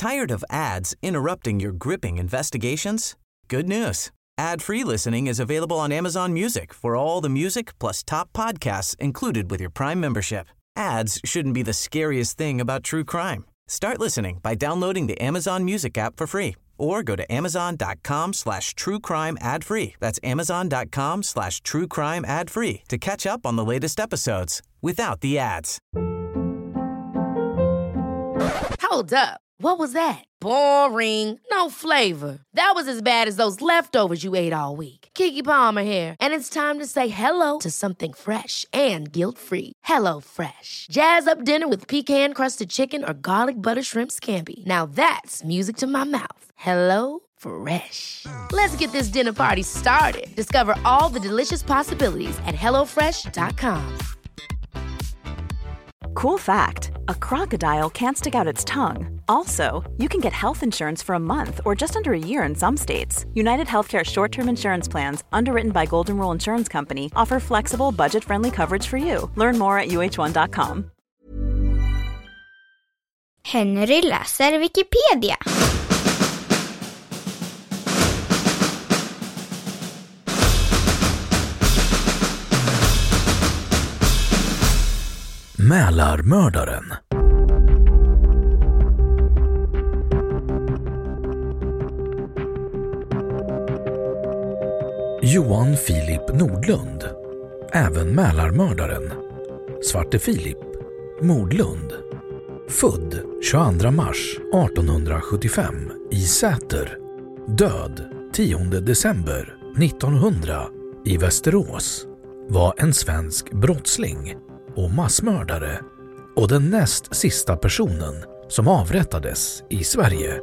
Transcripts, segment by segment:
Tired of ads interrupting your gripping investigations? Good news. Ad-free listening is available on Amazon Music for all the music plus top podcasts included with your Prime membership. Ads shouldn't be the scariest thing about true crime. Start listening by downloading the Amazon Music app for free or go to amazon.com/truecrime ad-free. That's amazon.com/truecrime ad-free to catch up on the latest episodes without the ads. Hold up. What was that? Boring. No flavor. That was as bad as those leftovers you ate all week. Keke Palmer here, and it's time to say hello to something fresh and guilt-free. Hello Fresh. Jazz up dinner with pecan-crusted chicken or garlic butter shrimp scampi. Now that's music to my mouth. Hello Fresh. Let's get this dinner party started. Discover all the delicious possibilities at hellofresh.com. Cool fact, a crocodile can't stick out its tongue. Also, you can get health insurance for a month or just under a year in some states. United Healthcare short-term insurance plans, underwritten by Golden Rule Insurance Company, offer flexible, budget-friendly coverage for you. Learn more at uh1.com. Henry läser Wikipedia. Mälarmördaren. Johan Filip Nordlund, även Mälarmördaren. Svarte Filip Nordlund. Född 22 mars 1875 i Säter. Död 10 december 1900 i Västerås. Var en svensk brottsling och massmördare och den näst sista personen som avrättades i Sverige.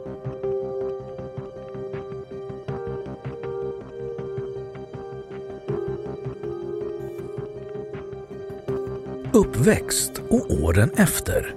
Uppväxt och åren efter.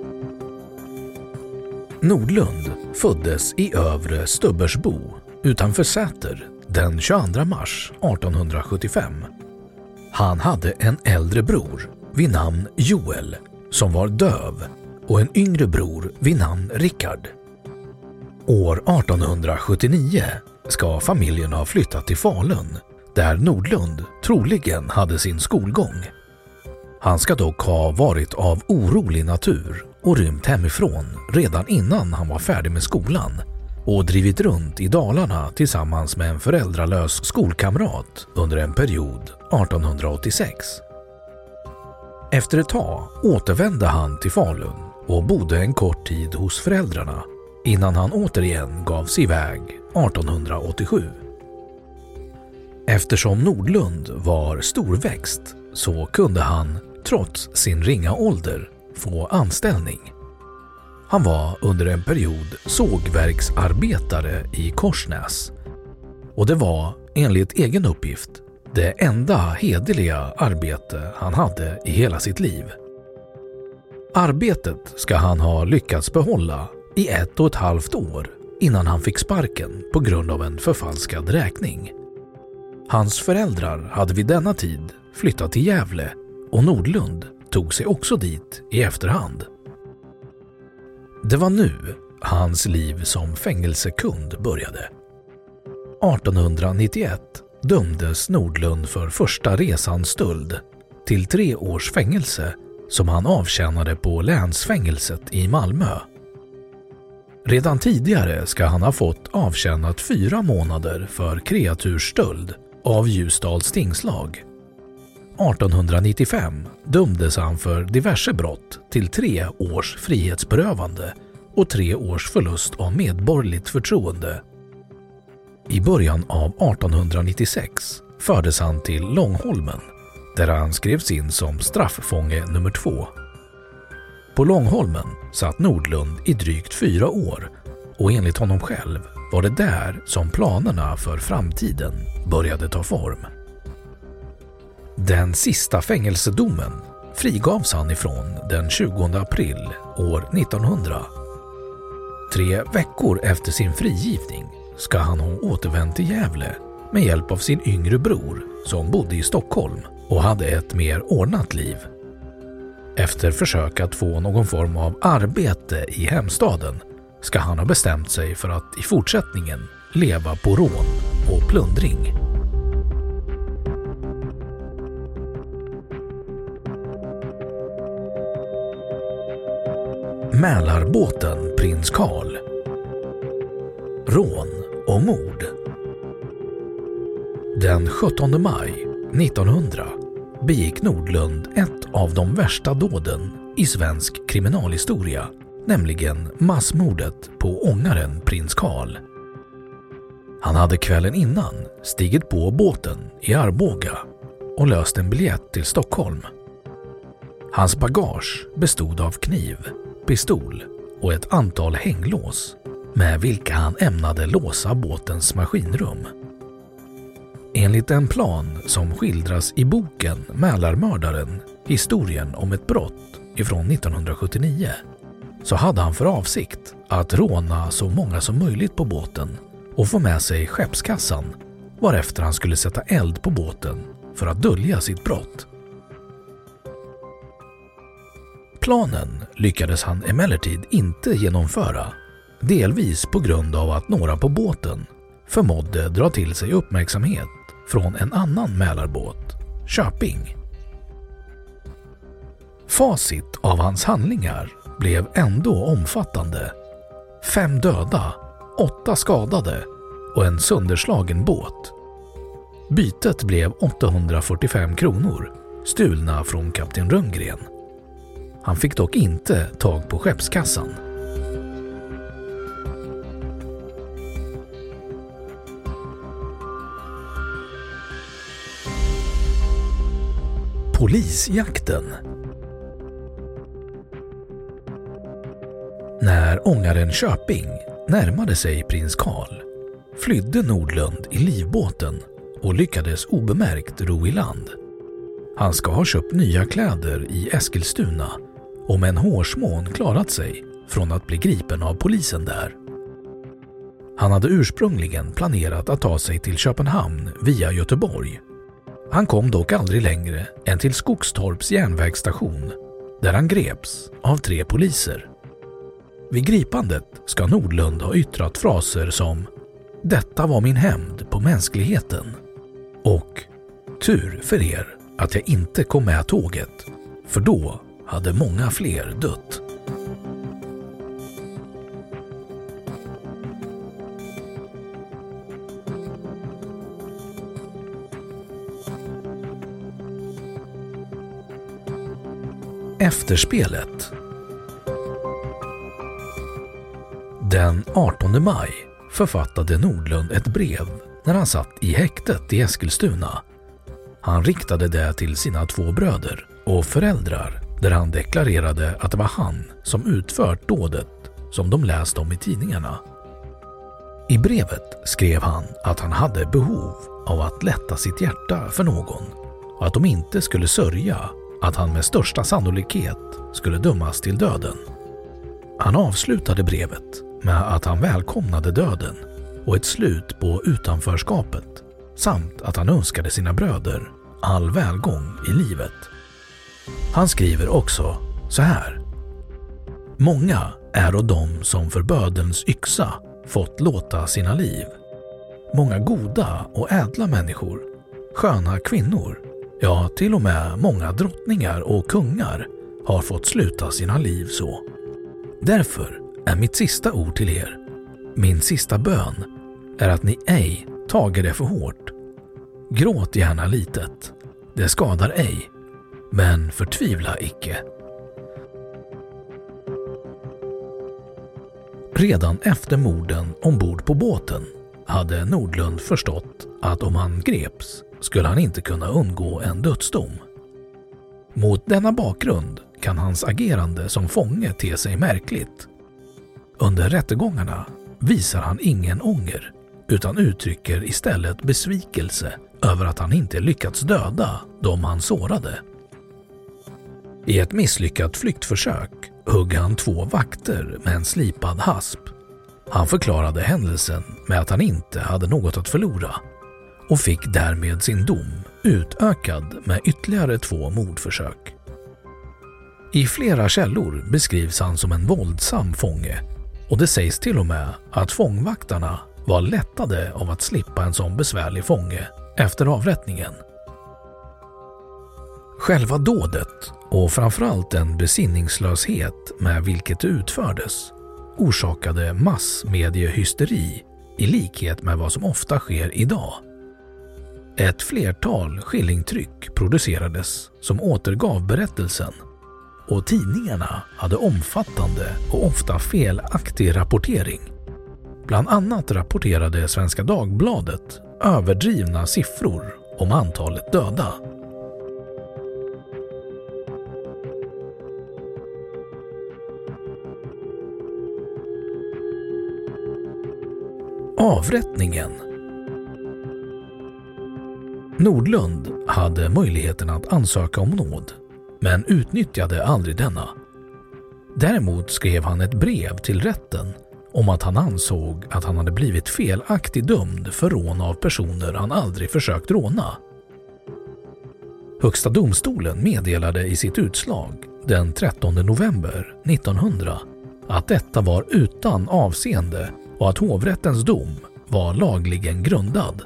Nordlund föddes i Övre Stubbersbo utanför Säter den 22 mars 1875. Han hade en äldre bror vid namn Joel som var döv och en yngre bror vid namn Rickard. År 1879 ska familjen ha flyttat till Falun där Nordlund troligen hade sin skolgång. Han ska dock ha varit av orolig natur och rymt hemifrån redan innan han var färdig med skolan och drivit runt i Dalarna tillsammans med en föräldralös skolkamrat under en period 1886. Efter ett tag återvände han till Falun och bodde en kort tid hos föräldrarna innan han återigen gav sig iväg 1887. Eftersom Nordlund var storväxt så kunde han, trots sin ringa ålder, få anställning. Han var under en period sågverksarbetare i Korsnäs och det var, enligt egen uppgift, det enda hederliga arbete han hade i hela sitt liv. Arbetet ska han ha lyckats behålla i 1,5 år innan han fick sparken på grund av en förfalskad räkning. Hans föräldrar hade vid denna tid flyttat till Gävle och Nordlund tog sig också dit i efterhand. Det var nu hans liv som fängelsekund började. 1891 dömdes Nordlund för första resans stöld till 3 års fängelse som han avtjänade på länsfängelset i Malmö. Redan tidigare ska han ha fått avtjänat 4 månader för kreatursstöld av Ljusdals tingslag. 1895 dömdes han för diverse brott till 3 års frihetsberövande och 3 års förlust av medborgerligt förtroende. I början av 1896 fördes han till Långholmen där han skrevs in som strafffånge nummer 2. På Långholmen satt Nordlund i drygt 4 år och enligt honom själv var det där som planerna för framtiden började ta form. Den sista fängelsedomen frigavs han ifrån den 20 april år 1900. 3 veckor efter sin frigivning ska han ha återvänt till Gävle med hjälp av sin yngre bror som bodde i Stockholm och hade ett mer ordnat liv. Efter försök att få någon form av arbete i hemstaden ska han ha bestämt sig för att i fortsättningen leva på rån och plundring. Mälarbåten Prins Carl. Rån och mord. Den 17 maj 1900 begick Nordlund ett av de värsta dåden i svensk kriminalhistoria, nämligen massmordet på ångaren Prins Carl. Han hade kvällen innan stigit på båten i Arboga och löst en biljett till Stockholm. Hans bagage bestod av kniv, pistol och ett antal hänglås med vilka han ämnade låsa båtens maskinrum. Enligt en plan som skildras i boken Mälarmördaren, historien om ett brott ifrån 1979, så hade han för avsikt att råna så många som möjligt på båten och få med sig skeppskassan, varefter han skulle sätta eld på båten för att dölja sitt brott. Planen lyckades han emellertid inte genomföra, delvis på grund av att några på båten förmådde dra till sig uppmärksamhet från en annan Mälarbåt, Köping. Facit av hans handlingar blev ändå omfattande. 5 döda, 8 skadade och en sönderslagen båt. Bytet blev 845 kronor, stulna från kapten Rönngren. Han fick dock inte tag på skeppskassan. Polisjakten. När ångaren Köping närmade sig Prins Carl flydde Nordlund i livbåten och lyckades obemärkt ro i land. Han ska ha köpt nya kläder i Eskilstuna och med en hårsmån klarat sig från att bli gripen av polisen där. Han hade ursprungligen planerat att ta sig till Köpenhamn via Göteborg. Han kom dock aldrig längre än till Skogstorps järnvägsstation, där han greps av 3 poliser. Vid gripandet ska Nordlund ha yttrat fraser som "Detta var min hämnd på mänskligheten" och "Tur för er att jag inte kom med tåget, för då hade många fler dött." Efterspelet. Den 18 maj författade Nordlund ett brev när han satt i häktet i Eskilstuna. Han riktade det till sina 2 bröder och föräldrar, där han deklarerade att det var han som utfört dådet som de läst om i tidningarna. I brevet skrev han att han hade behov av att lätta sitt hjärta för någon och att de inte skulle sörja att han med största sannolikhet skulle dömas till döden. Han avslutade brevet med att han välkomnade döden och ett slut på utanförskapet, samt att han önskade sina bröder all välgång i livet. Han skriver också så här: "Många är och de som för bödelns yxa fått låta sina liv. Många goda och ädla människor, sköna kvinnor, ja till och med många drottningar och kungar har fått sluta sina liv så. Därför är mitt sista ord till er, min sista bön, är att ni ej tager det för hårt. Gråt gärna litet, det skadar ej, men förtvivla icke." Redan efter morden ombord på båten hade Nordlund förstått att om han greps skulle han inte kunna undgå en dödsdom. Mot denna bakgrund kan hans agerande som fånge te sig märkligt. Under rättegångarna visar han ingen ånger utan uttrycker istället besvikelse över att han inte lyckats döda de han sårade. I ett misslyckat flyktförsök högg han 2 vakter med en slipad hasp. Han förklarade händelsen med att han inte hade något att förlora och fick därmed sin dom utökad med ytterligare 2 mordförsök. I flera källor beskrivs han som en våldsam fånge och det sägs till och med att fångvaktarna var lättade av att slippa en sån besvärlig fånge efter avrättningen. Själva dådet och framförallt den besinningslöshet med vilket det utfördes orsakade massmediehysteri i likhet med vad som ofta sker idag. Ett flertal skillingtryck producerades som återgav berättelsen och tidningarna hade omfattande och ofta felaktig rapportering. Bland annat rapporterade Svenska Dagbladet överdrivna siffror om antalet döda. Avrättningen. Nordlund hade möjligheten att ansöka om nåd, men utnyttjade aldrig denna. Däremot skrev han ett brev till rätten om att han ansåg att han hade blivit felaktigt dömd för rån av personer han aldrig försökt råna. Högsta domstolen meddelade i sitt utslag den 13 november 1900 att detta var utan avseende och att hovrättens dom var lagligen grundad.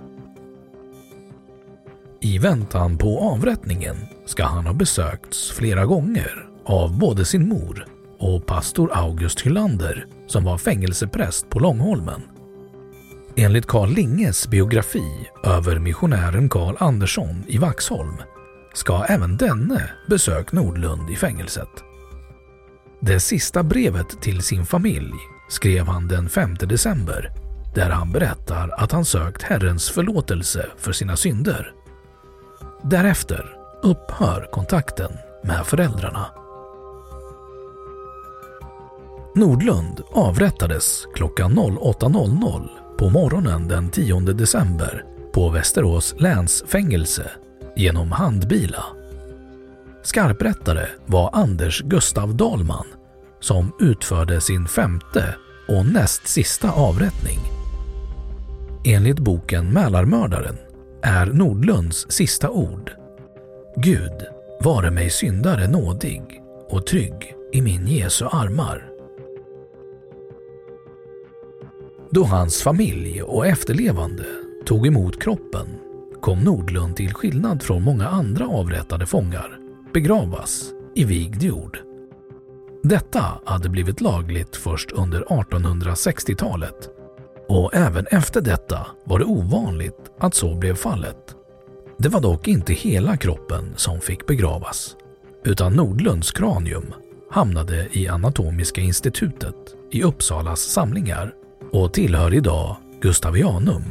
I väntan på avrättningen ska han ha besökts flera gånger av både sin mor och pastor August Hylander som var fängelsepräst på Långholmen. Enligt Carl Linges biografi över missionären Carl Andersson i Vaxholm ska även denne besök Nordlund i fängelset. Det sista brevet till sin familj skrev han den 5 december där han berättar att han sökt Herrens förlåtelse för sina synder. Därefter upphör kontakten med föräldrarna. Nordlund avrättades klockan 08.00 på morgonen den 10 december på Västerås länsfängelse genom handbila. Skarprättare var Anders Gustav Dahlman som utförde sin 5:e och näst sista avrättning. Enligt boken Mälarmördaren är Nordlunds sista ord: Gud, vare mig syndare nådig och trygg i min Jesu armar. Då hans familj och efterlevande tog emot kroppen kom Nordlund till skillnad från många andra avrättade fångar begravas i vigd jord. Detta hade blivit lagligt först under 1860-talet och även efter detta var det ovanligt att så blev fallet. Det var dock inte hela kroppen som fick begravas, utan Nordlunds kranium hamnade i Anatomiska institutet i Uppsalas samlingar och tillhör idag Gustavianum.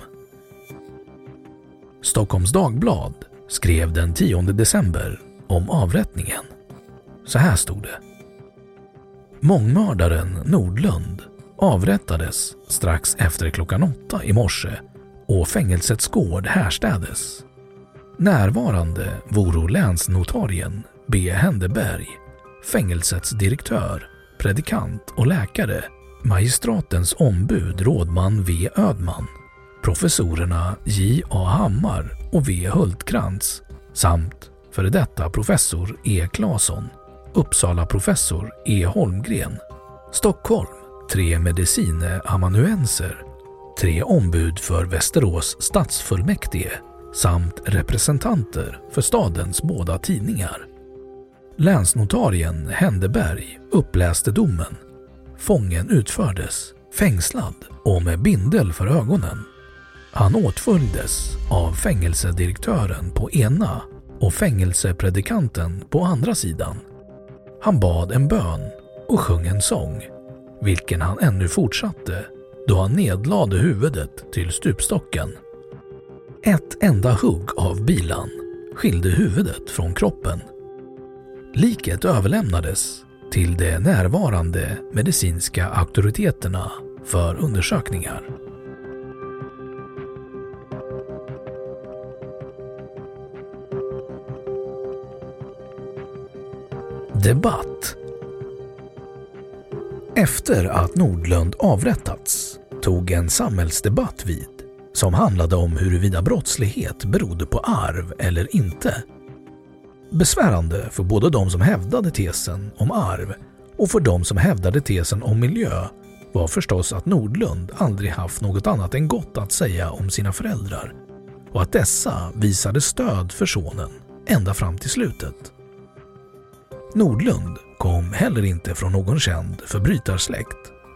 Stockholms Dagblad skrev den 10 december om avrättningen. Så här stod det: Mångmördaren Nordlund avrättades strax efter klockan 8 i morse och fängelsets gård härstädes. Närvarande voro länsnotarien B. Händeberg, fängelsets direktör, predikant och läkare, magistratens ombud rådman V. Ödman, professorerna J. A. Hammar och V. Hultkrantz samt före detta professor E. Claesson, Uppsala professor E. Holmgren, Stockholm 3 medicine amanuenser, 3 ombud för Västerås stadsfullmäktige samt representanter för stadens båda tidningar. Länsnotarien Händeberg uppläste domen. Fången utfördes, fängslad och med bindel för ögonen. Han åtföljdes av fängelsedirektören på ena och fängelsepredikanten på andra sidan. Han bad en bön och sjöng en sång, vilken han ännu fortsatte då han nedlade huvudet till stupstocken. Ett enda hugg av bilan skilde huvudet från kroppen. Liket överlämnades till de närvarande medicinska auktoriteterna för undersökningar. Debatt. Efter att Nordlund avrättats tog en samhällsdebatt vid som handlade om huruvida brottslighet berodde på arv eller inte. Besvärande för både de som hävdade tesen om arv och för de som hävdade tesen om miljö var förstås att Nordlund aldrig haft något annat än gott att säga om sina föräldrar och att dessa visade stöd för sonen ända fram till slutet. Nordlund kom heller inte från någon känd förbrytarsläkt.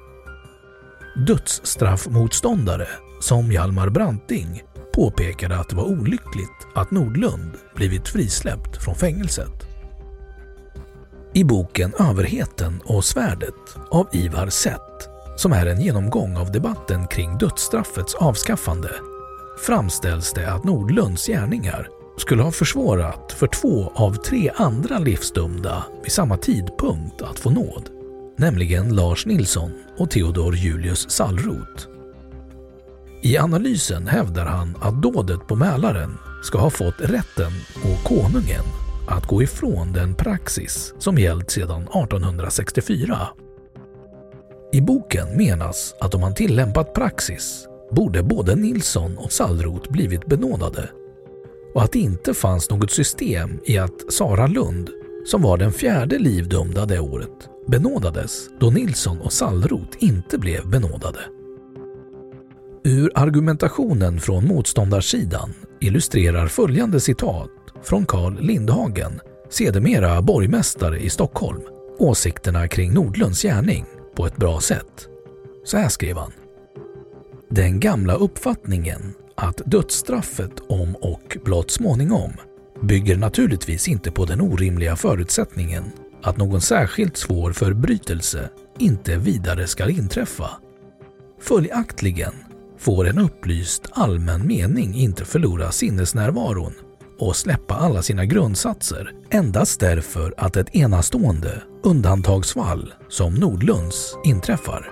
Dödsstraffmotståndare som Hjalmar Branting påpekade att det var olyckligt att Nordlund blivit frisläppt från fängelset. I boken Överheten och svärdet av Ivar Sett, som är en genomgång av debatten kring dödsstraffets avskaffande, framställs det att Nordlunds gärningar skulle ha försvårat för 2 av 3 andra livsdömda vid samma tidpunkt att få nåd, nämligen Lars Nilsson och Theodor Julius Sallroth. I analysen hävdar han att dådet på Mälaren ska ha fått rätten och konungen att gå ifrån den praxis som gällt sedan 1864. I boken menas att om man tillämpat praxis borde både Nilsson och Sallroth blivit benådade och att det inte fanns något system i att Sara Lund, som var den 4:e livdömda det året, benådades då Nilsson och Sallroth inte blev benådade. Ur argumentationen från motståndarsidan illustrerar följande citat från Carl Lindhagen, sedermera borgmästare i Stockholm, åsikterna kring Nordlunds gärning på ett bra sätt. Så här skrev han: Den gamla uppfattningen att dödsstraffet om och blott småningom bygger naturligtvis inte på den orimliga förutsättningen att någon särskilt svår förbrytelse inte vidare ska inträffa. Följaktligen får en upplyst allmän mening inte förlora sinnesnärvaron och släppa alla sina grundsatser endast därför att ett enastående undantagsfall som Nordlunds inträffar.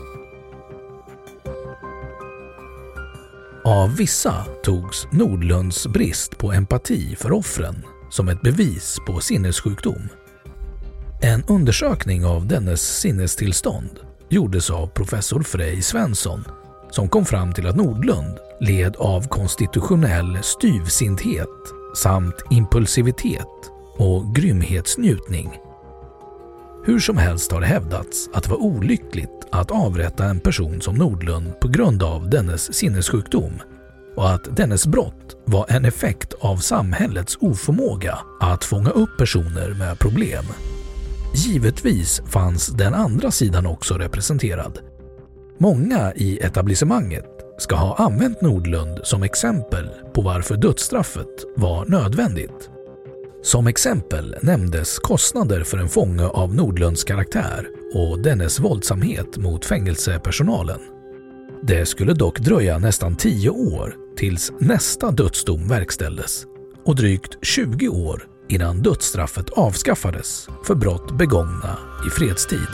Av vissa togs Nordlunds brist på empati för offren som ett bevis på sinnessjukdom. En undersökning av dennes sinnestillstånd gjordes av professor Frej Svensson, som kom fram till att Nordlund led av konstitutionell styvsinthet samt impulsivitet och grymhetsnjutning. Hur som helst har det hävdats att det var olyckligt att avrätta en person som Nordlund på grund av dennes sinnessjukdom och att dennes brott var en effekt av samhällets oförmåga att fånga upp personer med problem. Givetvis fanns den andra sidan också representerad. Många i etablissemanget ska ha använt Nordlund som exempel på varför dödsstraffet var nödvändigt. Som exempel nämndes kostnader för en fånge av Nordlunds karaktär och dennes våldsamhet mot fängelsepersonalen. Det skulle dock dröja nästan 10 år tills nästa dödsdom verkställdes och drygt 20 år innan dödsstraffet avskaffades för brott begångna i fredstid.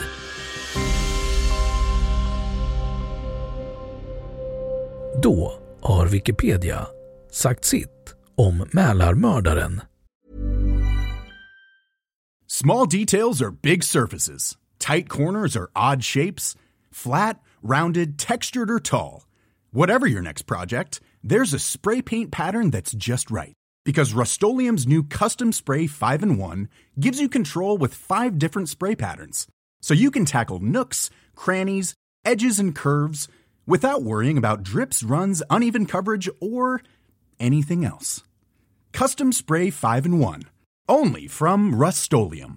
Då har Wikipedia sagt sitt om Mälarmördaren. Small details are big surfaces. Tight corners are odd shapes. Flat, rounded, textured, or tall. Whatever your next project, there's a spray paint pattern that's just right. Because Rust-Oleum's new Custom Spray 5-in-1 gives you control with 5 different spray patterns. So you can tackle nooks, crannies, edges, and curves without worrying about drips, runs, uneven coverage, or anything else. Custom Spray 5-in-1. Only from Rust-Oleum.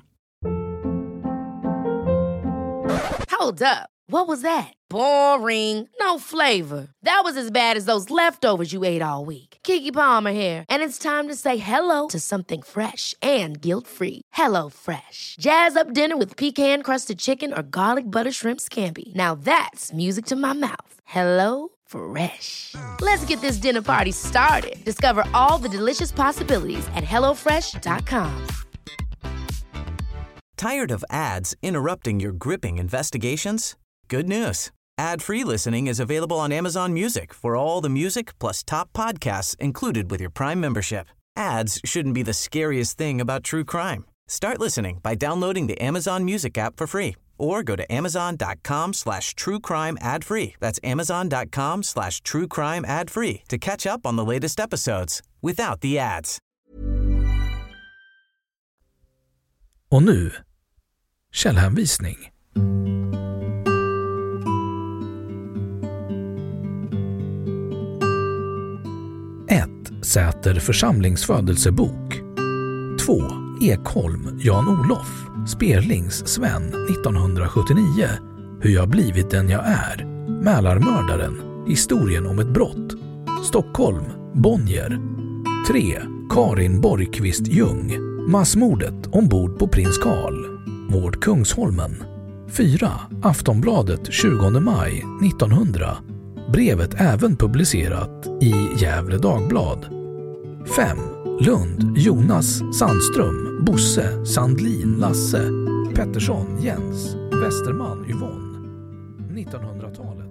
Hold up. What was that? Boring. No flavor. That was as bad as those leftovers you ate all week. Keke Palmer here, and it's time to say hello to something fresh and guilt-free. Hello Fresh. Jazz up dinner with pecan-crusted chicken or garlic butter shrimp scampi. Now that's music to my mouth. Hello Fresh. Let's get this dinner party started. Discover all the delicious possibilities at hellofresh.com. Tired of ads interrupting your gripping investigations? Good news. Ad-free listening is available on Amazon Music for all the music plus top podcasts included with your Prime membership. Ads shouldn't be the scariest thing about true crime. Start listening by downloading the Amazon Music app for free or go to amazon.com/truecrime ad-free. That's amazon.com/truecrime ad-free to catch up on the latest episodes without the ads. Och nu, källhänvisning. Säter församlingsfödelsebok. 2. Ekholm, Jan-Olof, Sperlings Sven 1979. Hur jag blivit den jag är. Mälarmördaren, historien om ett brott. Stockholm, Bonnier. 3. Karin Borgqvist Ljung, massmordet ombord på Prins Carl. Vård Kungsholmen. 4. Aftonbladet 20 maj 1900. Brevet även publicerat i Gävle Dagblad. 5. Lund, Jonas Sandström, Bosse, Sandlin, Lasse, Pettersson, Jens, Westerman, Yvonne. 1900-talet.